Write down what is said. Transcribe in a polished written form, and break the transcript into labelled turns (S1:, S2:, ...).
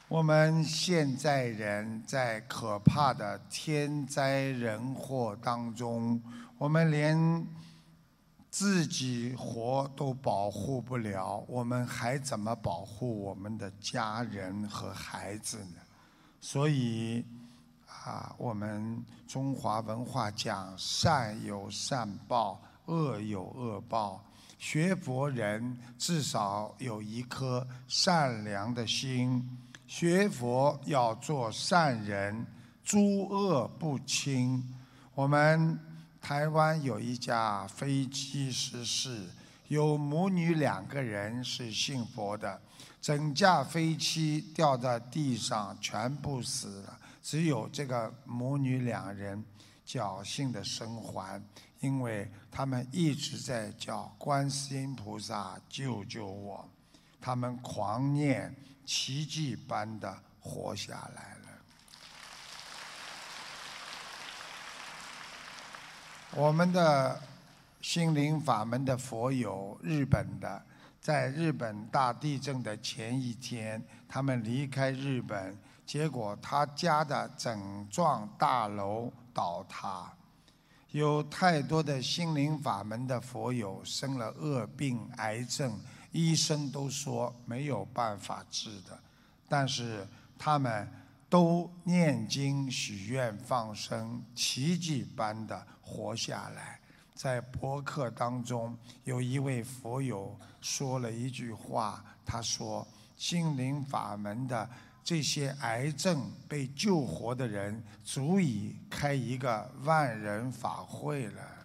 S1: 我们现在人在可怕的天灾人祸当中，我们连自己活都保护不了，我们还怎么保护我们的家人和孩子呢？所以我们中华文化讲善有善报，恶有恶报。学佛人至少有一颗善良的心，学佛要做善人，诸恶不侵。我们台湾有一架飞机失事，有母女2个人是信佛的，整架飞机掉在地上，全部死了，只有这个母女2人侥幸的生还，因为他们一直在叫观世音菩萨救救我，他们狂念，奇迹般的活下来了。我们的心灵法门的佛友，日本的，在日本大地震的前一天，他们离开日本，结果他家的整幢大楼倒塌。有太多的心灵法门的佛友生了恶病、癌症，医生都说没有办法治的，但是他们都念经、许愿、放生，奇迹般的活下来。在博客当中，有一位佛友说了一句话，他说：心灵法门的这些癌症被救活的人，足以开一个万人法会了。